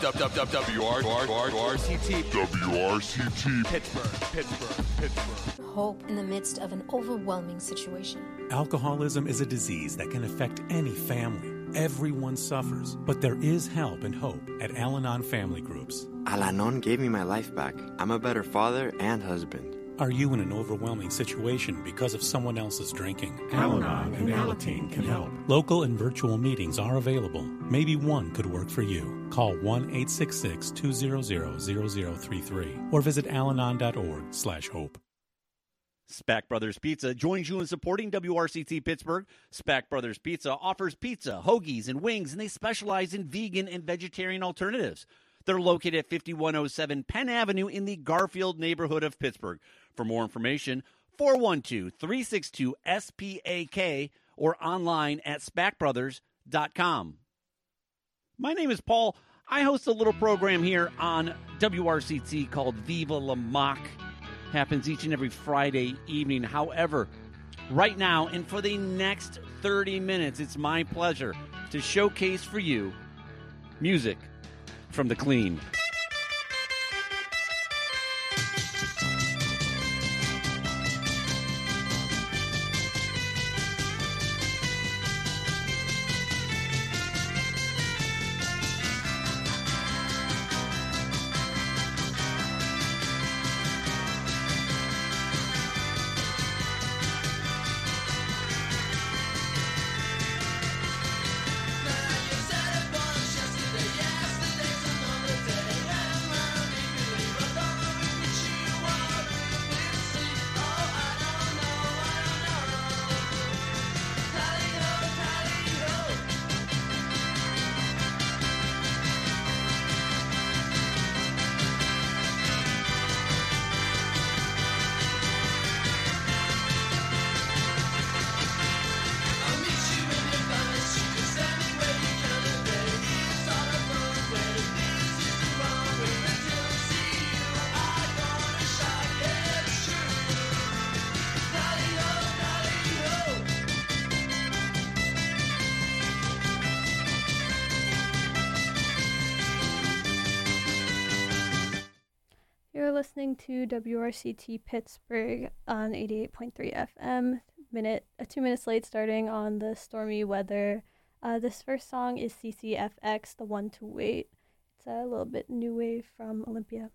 WRCT. Pittsburgh. Hope in the midst of an overwhelming situation. Alcoholism is a disease that can affect any family. Everyone suffers, but there is help and hope at Al-Anon Family Groups. Al-Anon gave me my life back. I'm a better father and husband. Are you in an overwhelming situation because of someone else's drinking? Al-Anon and Alateen can help. Local and virtual meetings are available. Maybe one could work for you. Call 1-866-200-0033 or visit alanon.org/hope. Spack Brothers Pizza joins you in supporting WRCT Pittsburgh. Spack Brothers Pizza offers pizza, hoagies, and wings, and they specialize in vegan and vegetarian alternatives. They're located at 5107 Penn Avenue in the Garfield neighborhood of Pittsburgh. For more information, 412-362-SPAK or online at spackbrothers.com. My name is Paul. I host a little program here on WRCT called Viva La Mock. Happens each and every Friday evening. However, right now and for the next 30 minutes, it's my pleasure to showcase for you music from the clean. You're listening to WRCT Pittsburgh on 88.3 FM. 2 minutes late starting on the stormy weather. This first song is CCFX, The One to Wait. It's a little bit new wave from Olympia.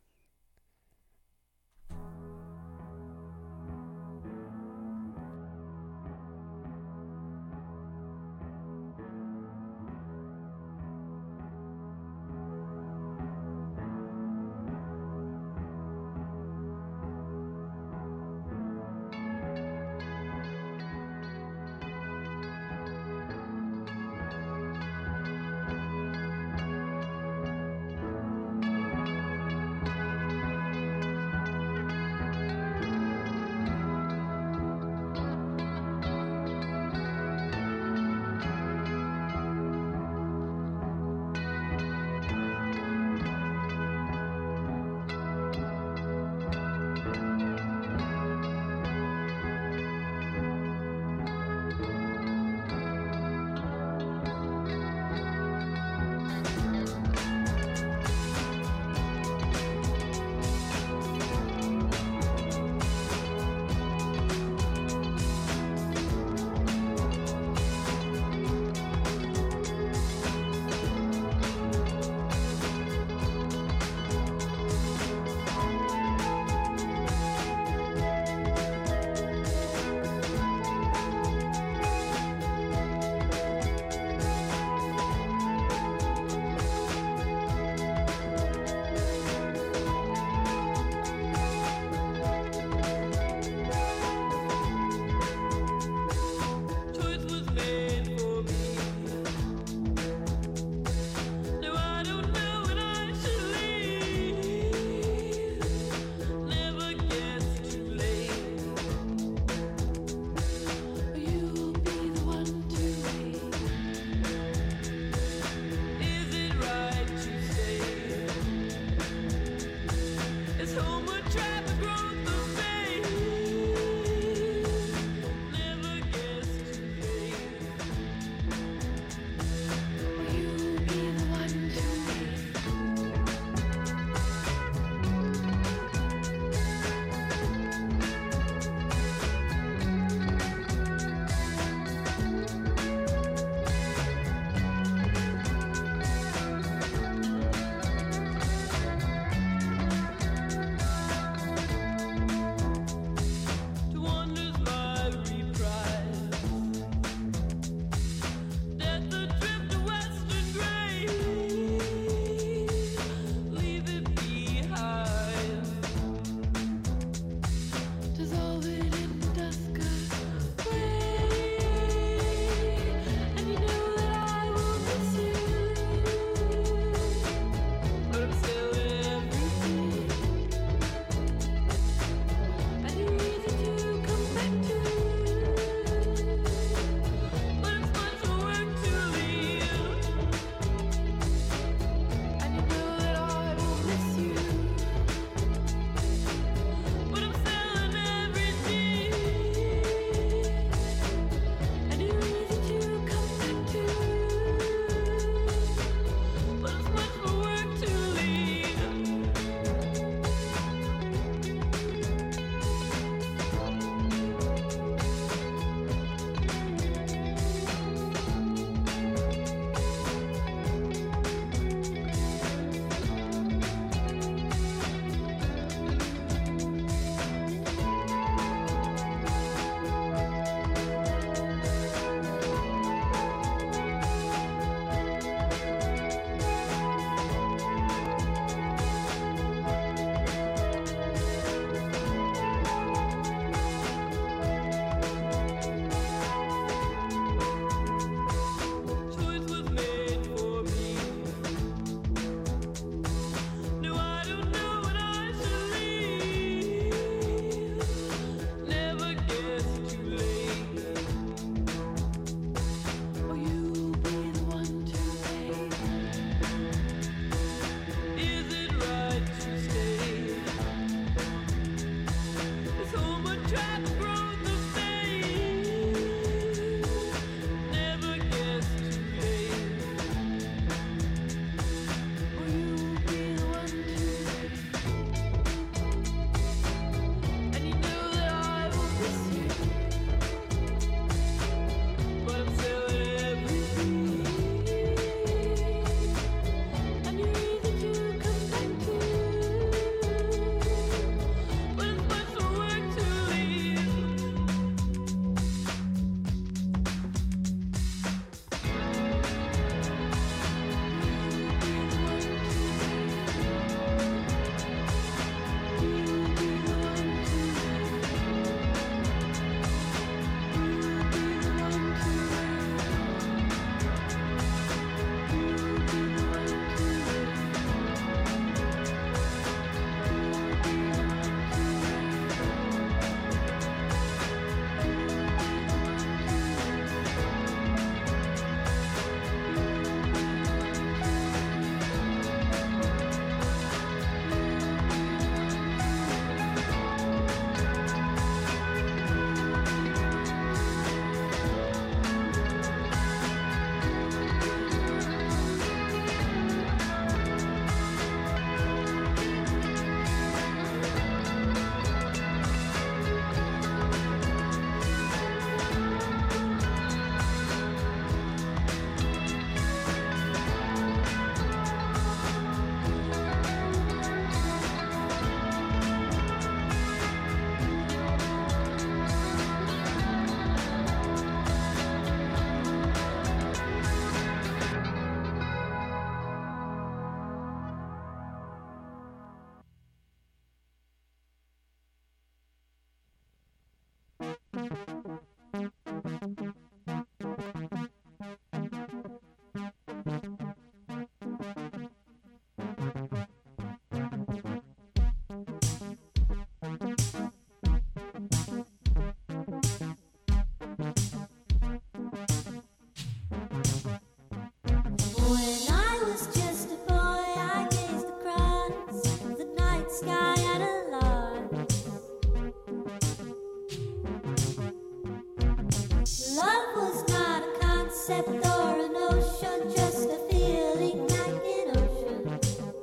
concept or a notion, just a feeling like an ocean.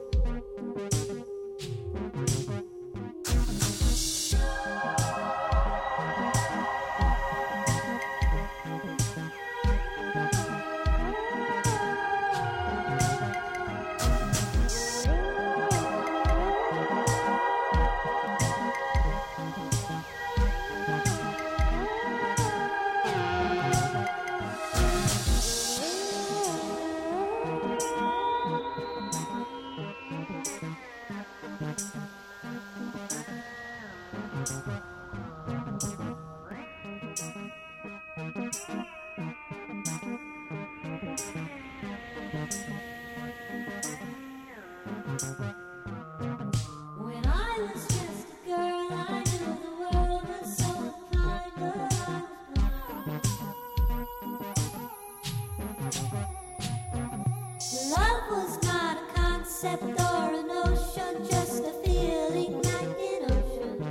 When I was just a girl, I knew the world was so unkind, but I was blind. Love was not a concept or a notion, just a feeling like an ocean.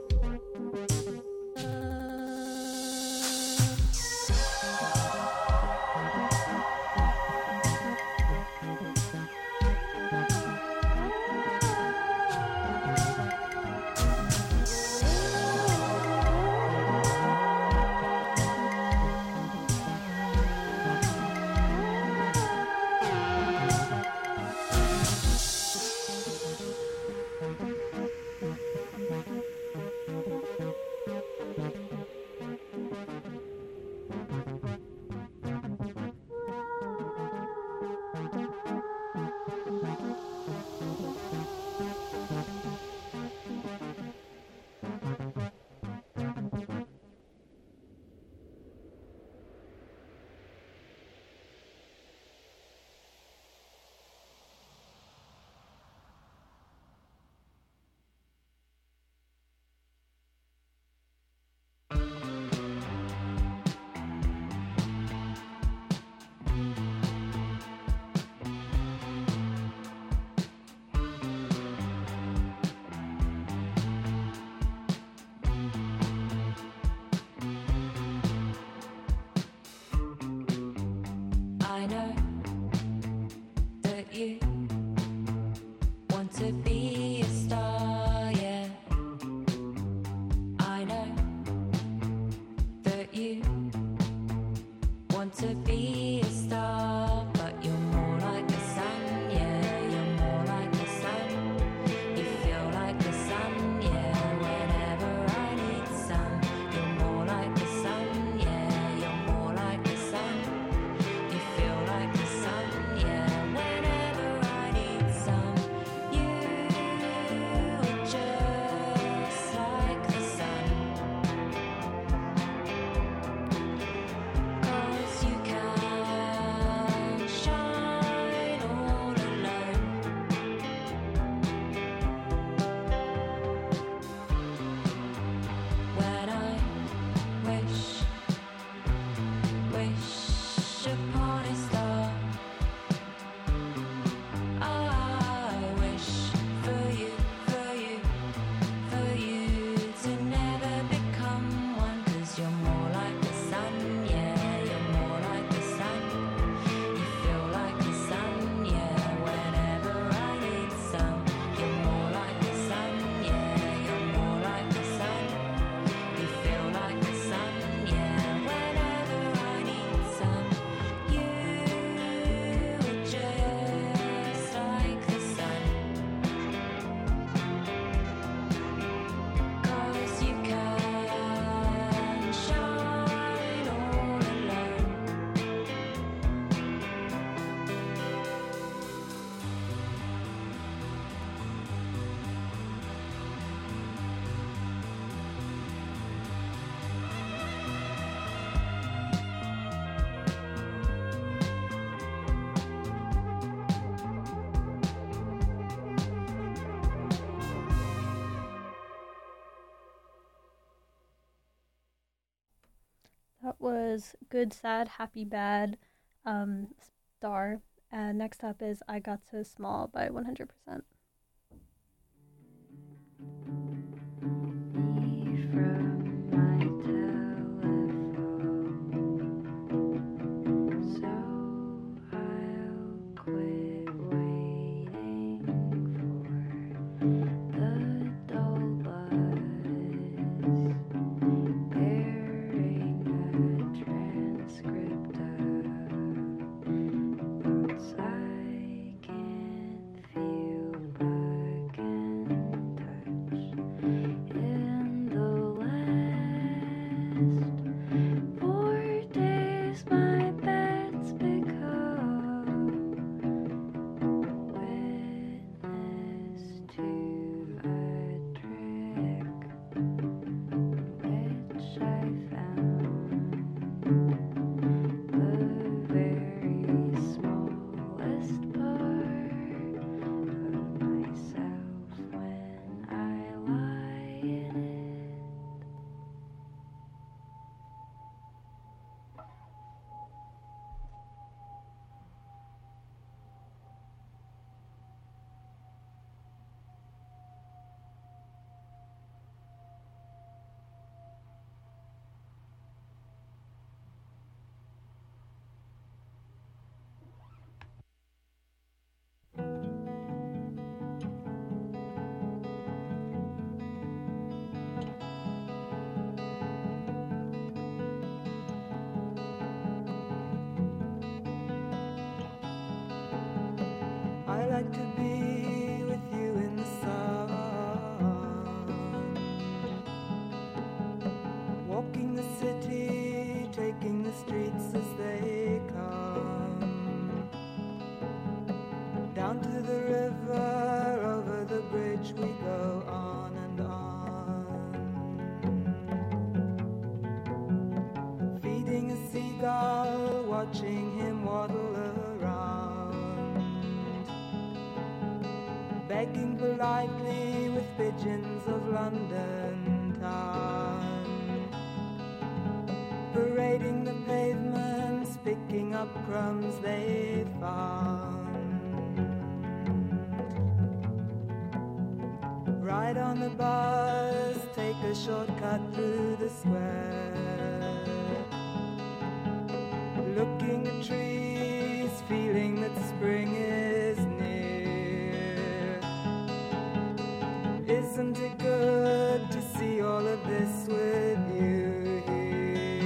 I know that you want to be a star, yeah. I know that you want to be a star, but you're more like the sun, yeah. You're more like the sun. You feel like the sun, yeah. Whenever I need sun, you're more like the sun, yeah. You're more like the sun. You feel like the sun, yeah. Whenever I need some, you are just like the sun. 'Cause you can shine all alone. When I wish upon a star, I wish for you to never become one. 'Cause you're more like the sun, yeah. You're more like the sun. You feel like the sun, yeah. Whenever I need some, you're more like the sun, yeah. You're more like the sun. You feel like the sun, yeah. Whenever I need some, you are just like the sun. 'Cause you can shine all alone. That was Good, Sad, Happy, Bad, Star. And next up is I Got So Small by 100%. From my telephone, like to be with you in the sun, walking the city, taking the streets as they come, down to the river, over the bridge we go on and on, feeding a seagull, watching him waddle around, begging politely with pigeons of London town, parading the pavements, picking up crumbs they found. Ride on the bus, take a shortcut through the square, looking at trees, feeling that spring is near. Isn't it good to see all of this with you here?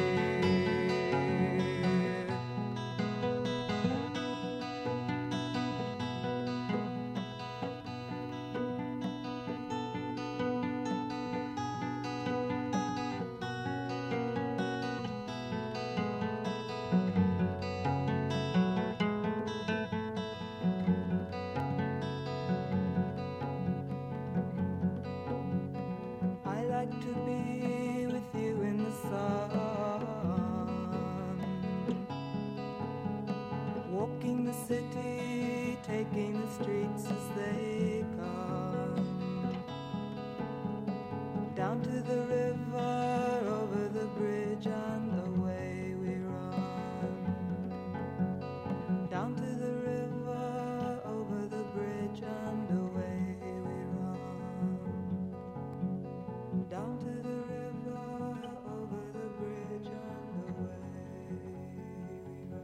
I like to be with you in the sun, walking the city, taking the streets as they come, down to the river, over the bridge and away we run, down to the river, over the bridge and away we run, down to the river, over the bridge and away we run.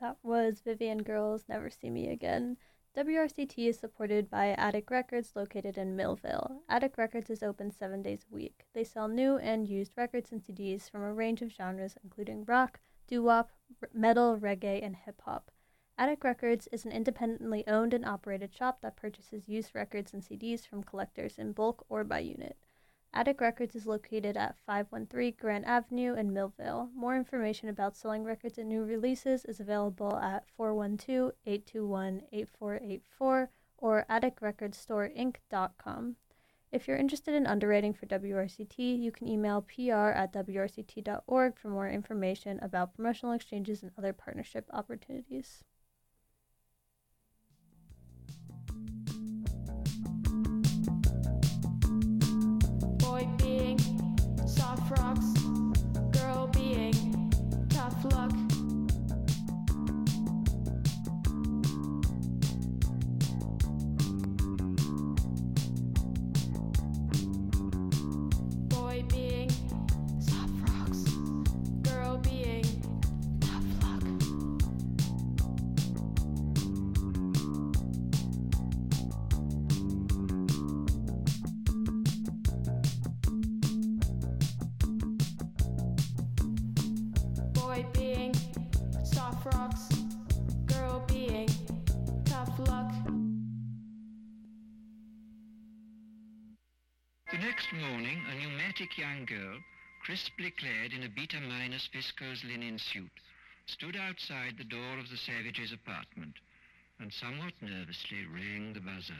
That was Vivian Girls' Never See Me Again. WRCT is supported by Attic Records located in Millville. Attic Records is open 7 days a week. They sell new and used records and CDs from a range of genres including rock, doo-wop, metal, reggae, and hip-hop. Attic Records is an independently owned and operated shop that purchases used records and CDs from collectors in bulk or by unit. Attic Records is located at 513 Grant Avenue in Millville. More information about selling records and new releases is available at 412-821-8484 or atticrecordstoreinc.com. If you're interested in underwriting for WRCT, you can email pr@wrct.org for more information about promotional exchanges and other partnership opportunities. Boy being soft rocks, girl being tough luck. Boy being soft rocks, girl being tough luck. Boy being soft rocks, girl being tough luck. The next morning, a pneumatic young girl, crisply clad in a beta-minus viscose linen suit, stood outside the door of the Savages' apartment and somewhat nervously rang the buzzer.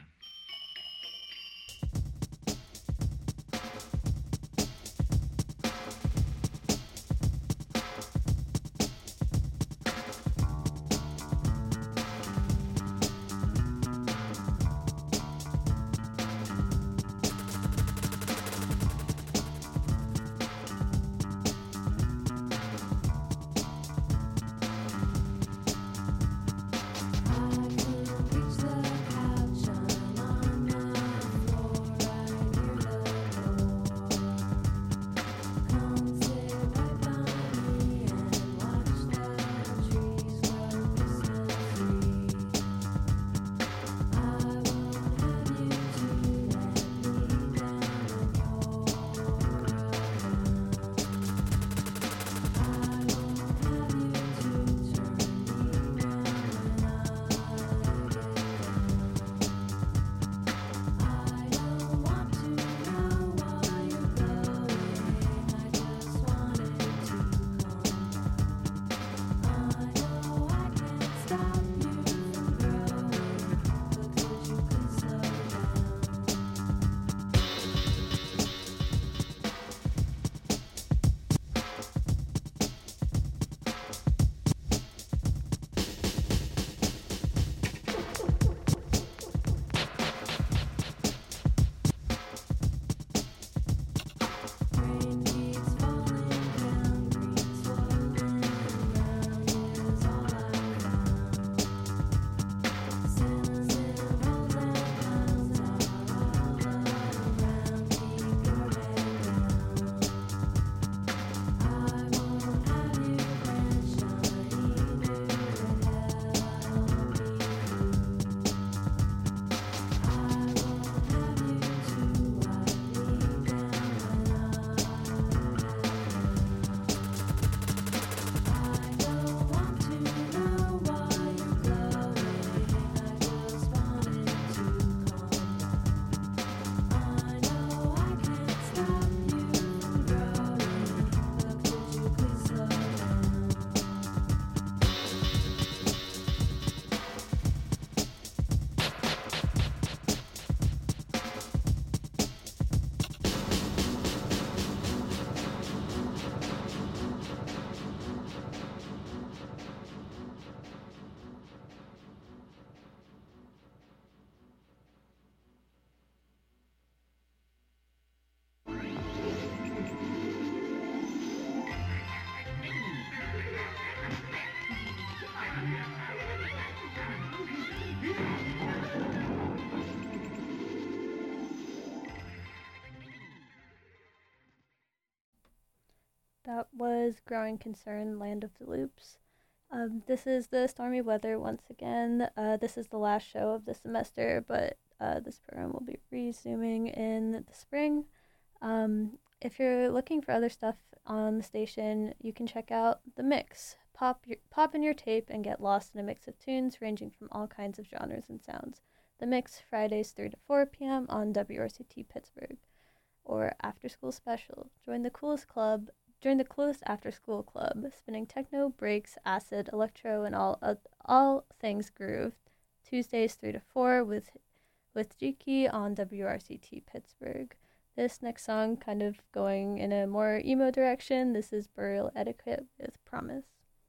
That was Growing Concern, Land of the Loops. This is the Stormy Weather once again. This is the last show of the semester, but this program will be resuming in the spring. If you're looking for other stuff on the station, you can check out The Mix. Pop in your tape and get lost in a mix of tunes ranging from all kinds of genres and sounds. The Mix, Fridays 3 to 4 p.m. on WRCT Pittsburgh. Or After School Special. Join the coolest after-school club, spinning techno, breaks, acid, electro, and all things groove. Tuesdays 3 to 4 with Jiki on WRCT Pittsburgh. This next song kind of going in a more emo direction. This is Burial Etiquette with Promise.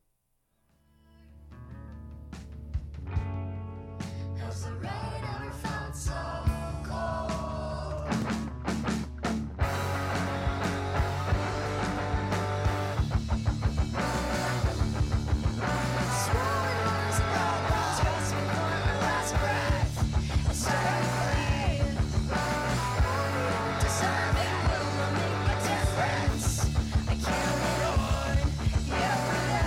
Has the rain ever felt so cold? Swollen lungs and broke bones, trust me for my last breath. I started bleed. Only don't deserve it, will not make a difference. I can't wait on, yeah,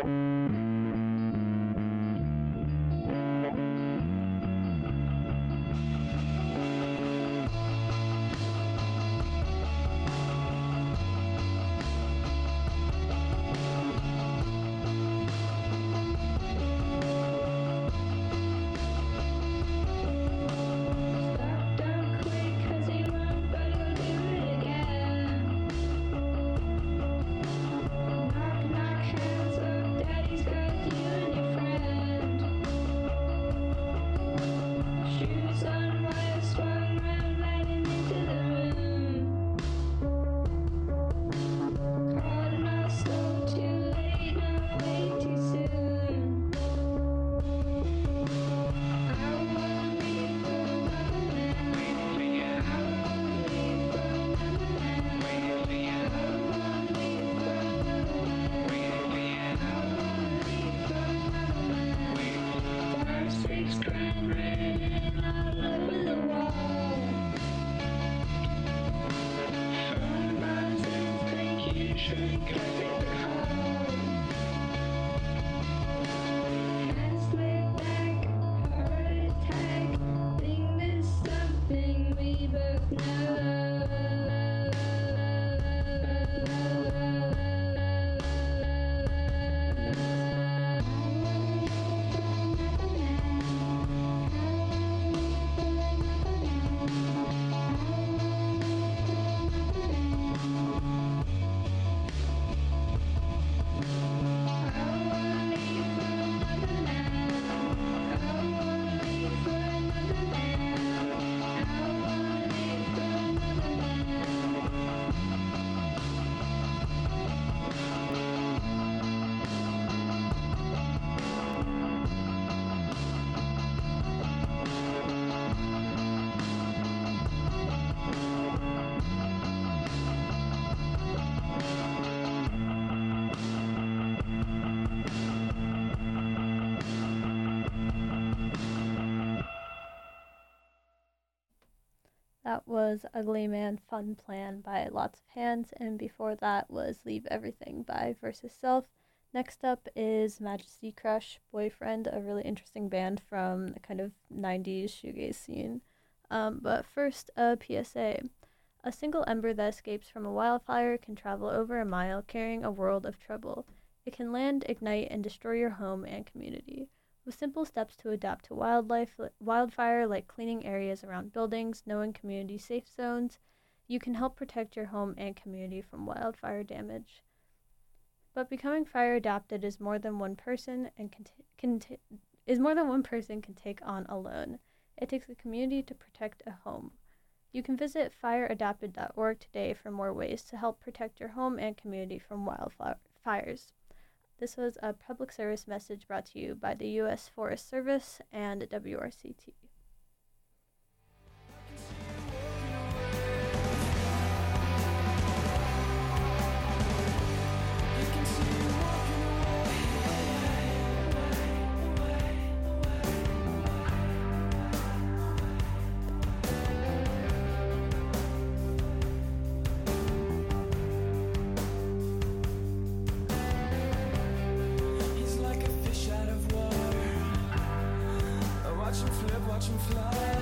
That was Ugly Man Fun Plan by Lots of Hands, and before that was Leave Everything by Versus Self. Next up is Majesty Crush Boyfriend, a really interesting band from the kind of 90s shoegaze scene. But first, a PSA. A single ember that escapes from a wildfire can travel over a mile carrying a world of trouble. It can land, ignite, and destroy your home and community. With simple steps to adapt to wildfire, like cleaning areas around buildings, knowing community safe zones, you can help protect your home and community from wildfire damage. But becoming fire adapted is more than one person can take on alone. It takes a community to protect a home. You can visit fireadapted.org today for more ways to help protect your home and community from wildfires. This was a public service message brought to you by the U.S. Forest Service and WRCT. Watch him fly.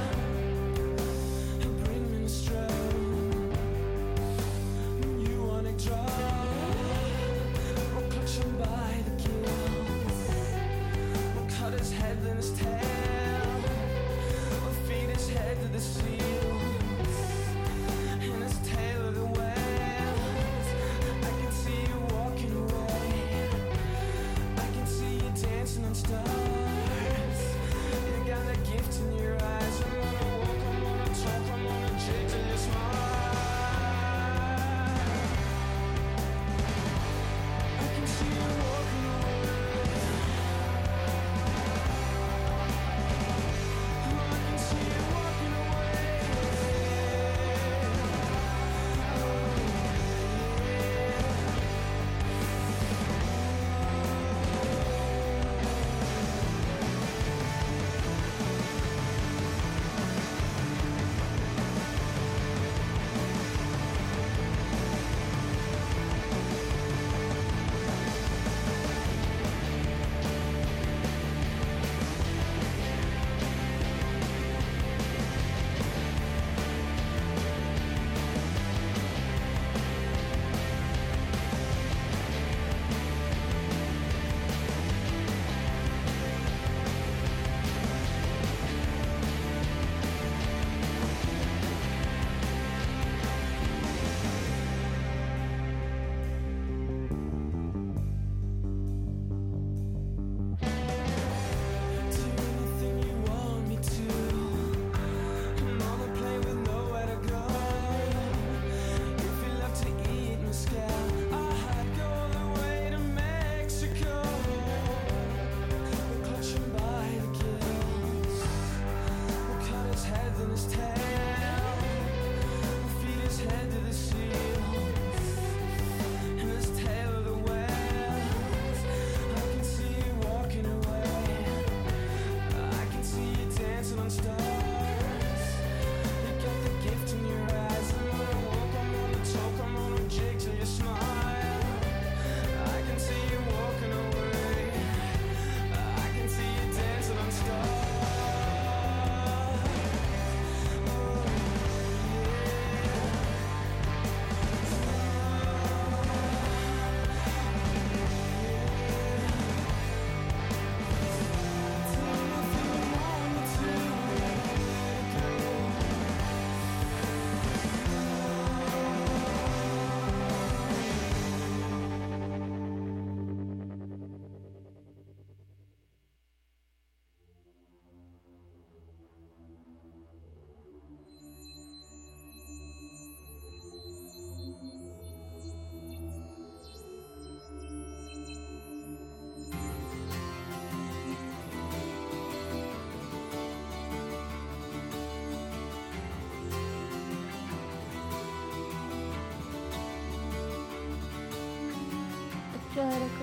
He'll bring minestrone. You wanna draw? We'll clutch him by the gills. We'll cut his head, then his tail. We'll feed his head to the seals and his tail to the whales. I can see you walking away. I can see you dancing on stars. Got a gift in your eyes. I'm gonna walk, I'm gonna talk, I'm gonna jig till you smile. I can see you walking away. I can see you walking away.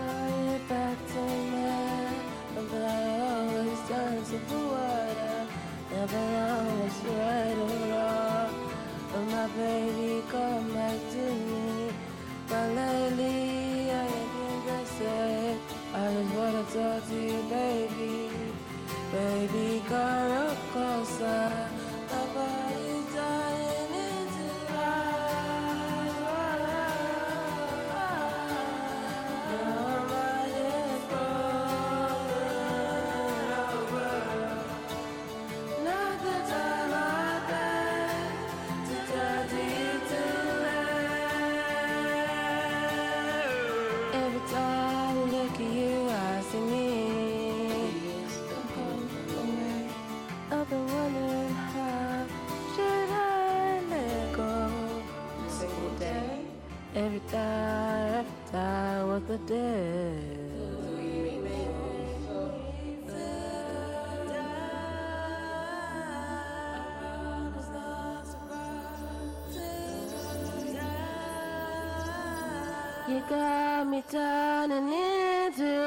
it back to me, but I always turn to the water. Never always right or wrong, but my baby come back to me. But lately I ain't the same. I just wanna talk to you, baby. Baby, come up closer. Nobody's dying into life. Nobody's falling over. Not the time I think to turn to you tonight. Every time I look at you, I see me. I've been wondering how should I let go? Single day. Every time was the day. You got me turning into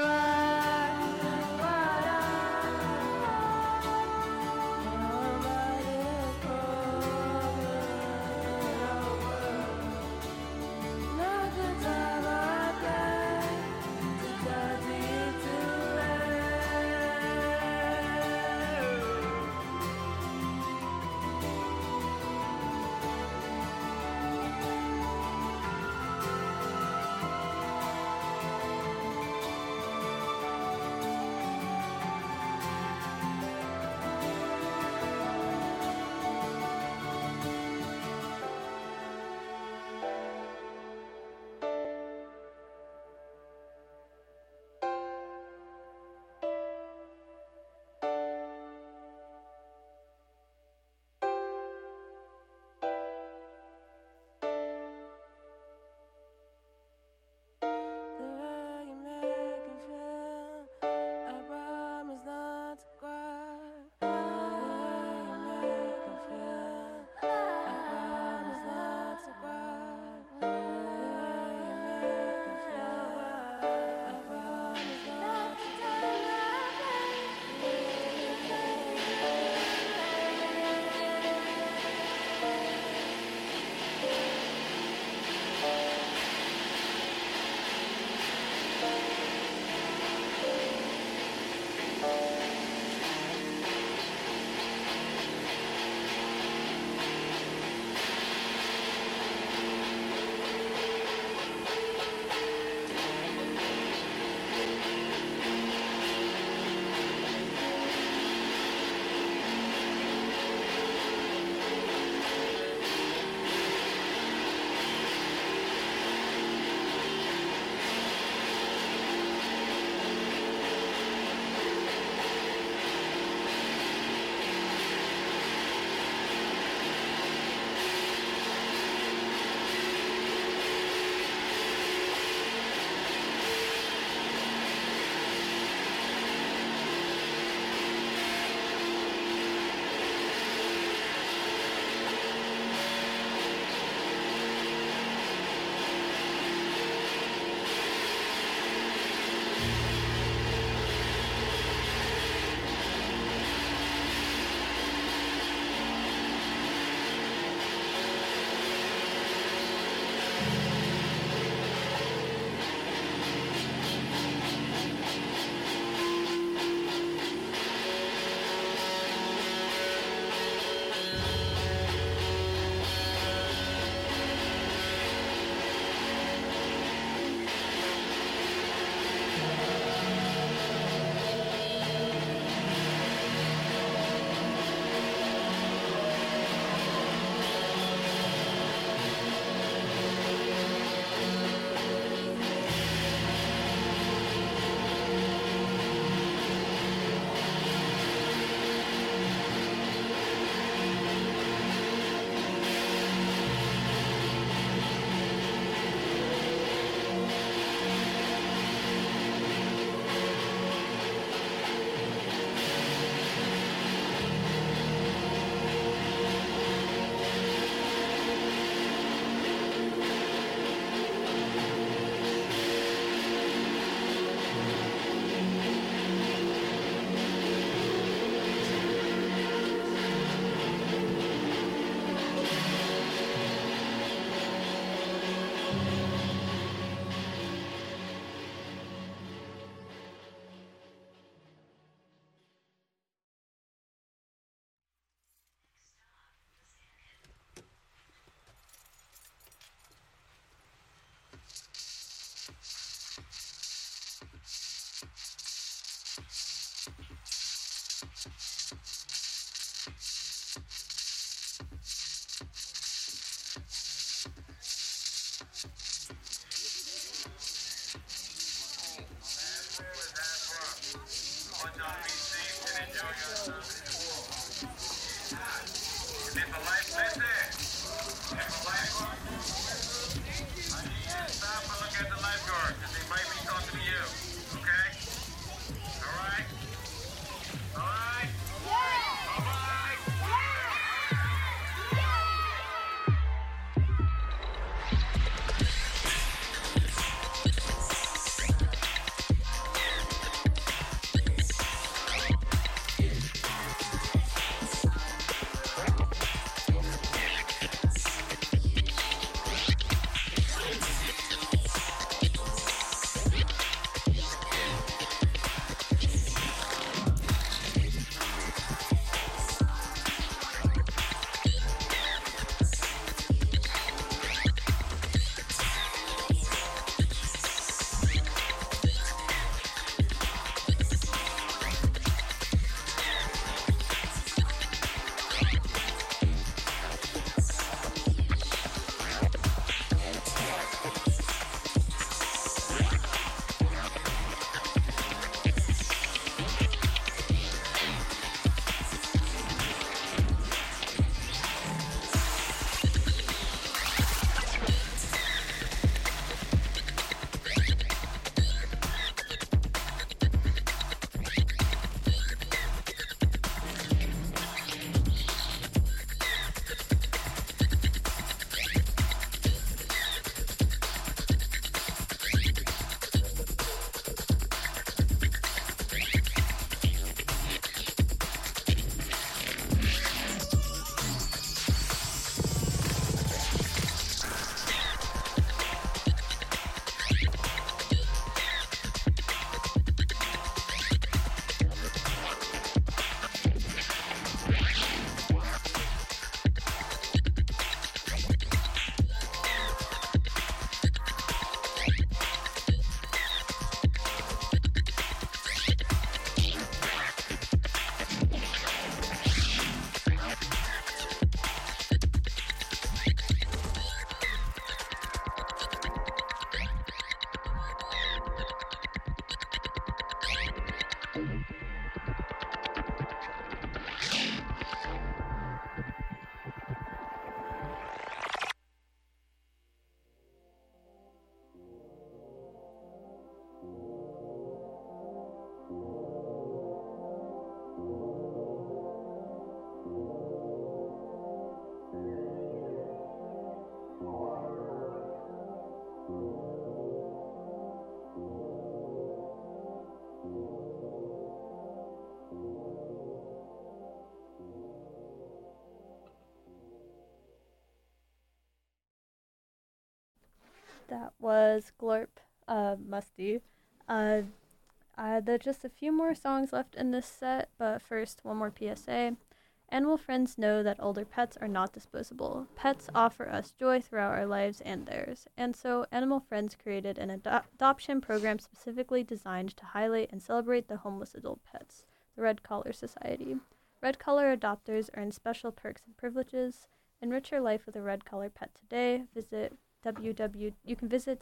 That was Glorp, Musty. There are just a few more songs left in this set, but first, one more PSA. Animal friends know that older pets are not disposable. Pets offer us joy throughout our lives and theirs. And so, Animal Friends created an adoption program specifically designed to highlight and celebrate the homeless adult pets, the Red Collar Society. Red Collar adopters earn special perks and privileges. Enrich your life with a Red Collar pet today. You can visit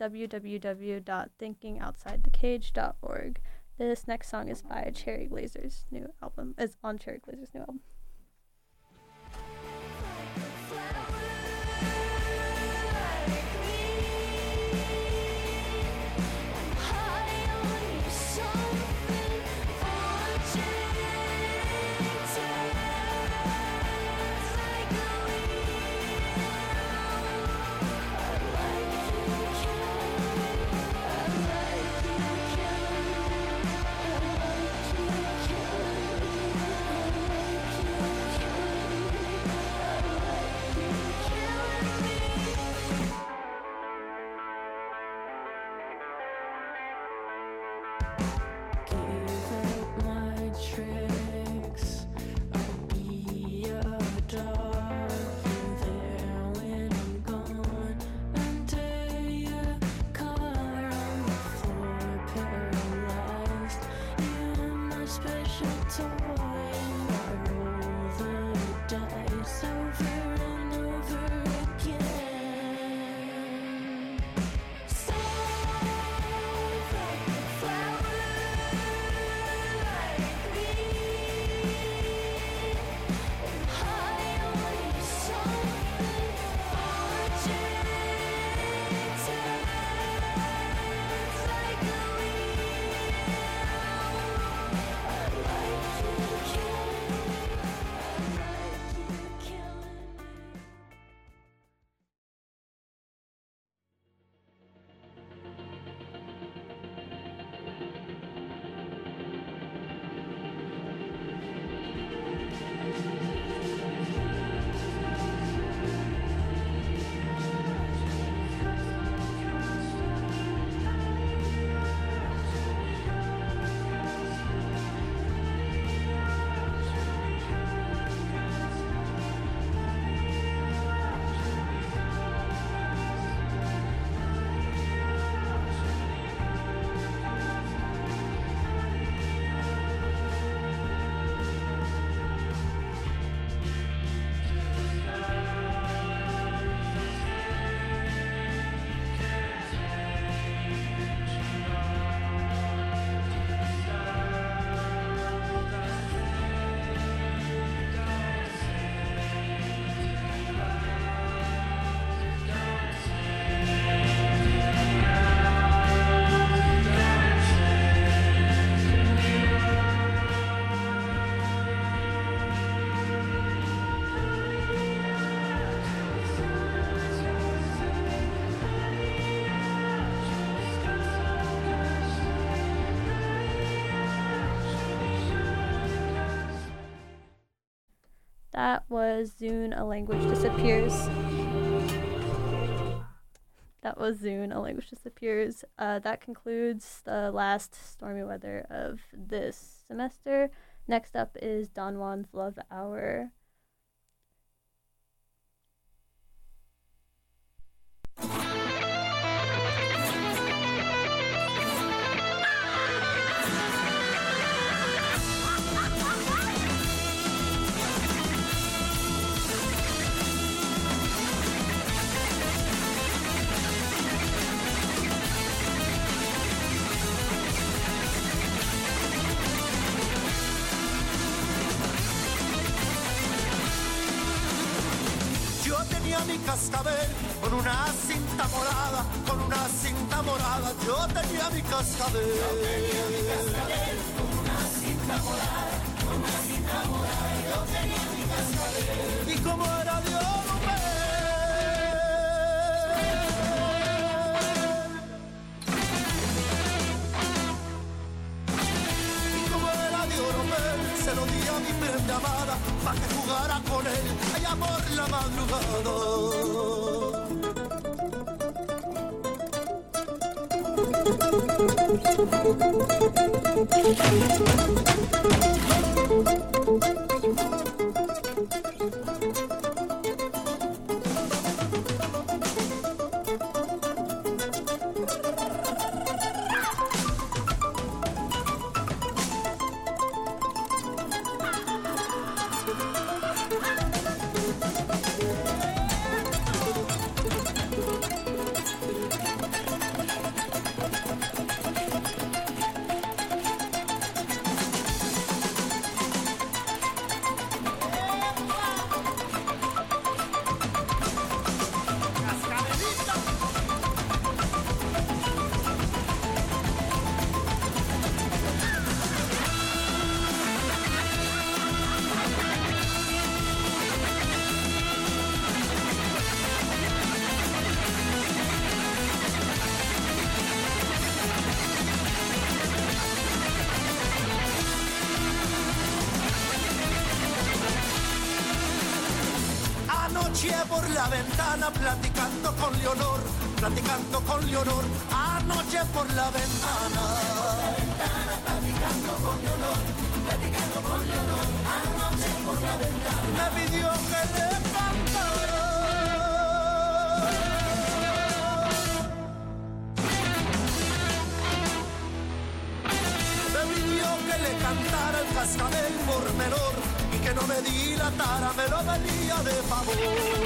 www.thinkingoutsidethecage.org. This next song is by Cherry Glazer's new album. Is on Cherry Glazer's new album. That was Zune, A Language Disappears. That concludes the last stormy weather of this semester. Next up is Don Juan's Love Hour. Mi cascabel con una cinta morada, yo tenía mi cascabel. Con una cinta morada, yo tenía mi cascabel. Y como era de oro, se lo di a mi prenda amada para que jugara con él allá por la madrugada. Anoche por la ventana platicando con Leonor, anoche por la ventana, platicando con Leonor, anoche por la ventana, me pidió que le cantara. Me pidió que le cantara el cascabel por menor y que no me dilatara, me lo pedía de favor.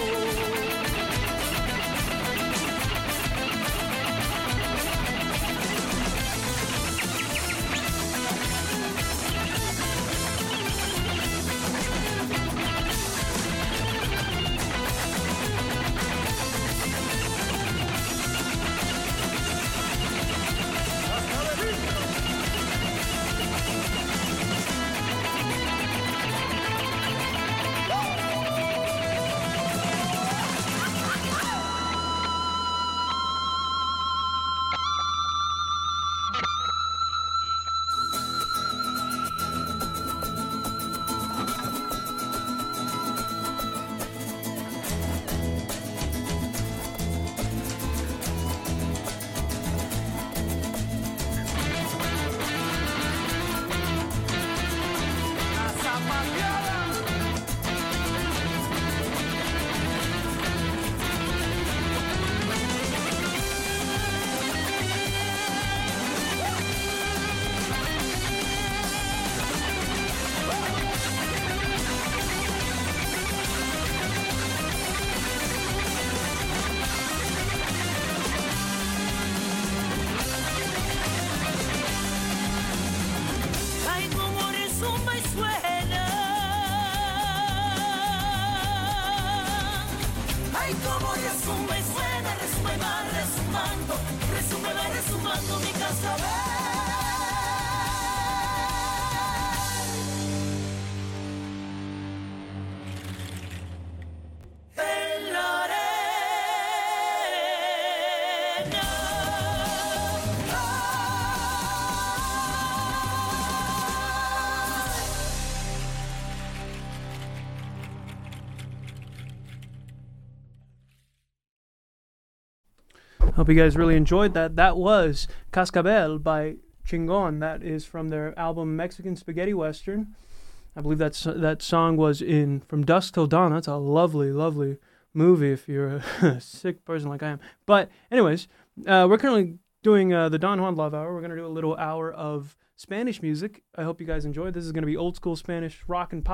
Hope you guys really enjoyed that. That was Cascabel by Chingon. That is from their album Mexican Spaghetti Western. I believe that song was in From Dusk Till Dawn. That's a lovely, lovely movie if you're a sick person like I am. But anyways, we're currently doing the Don Juan Love Hour. We're going to do a little hour of Spanish music. I hope you guys enjoyed. This is going to be old school Spanish rock and pop.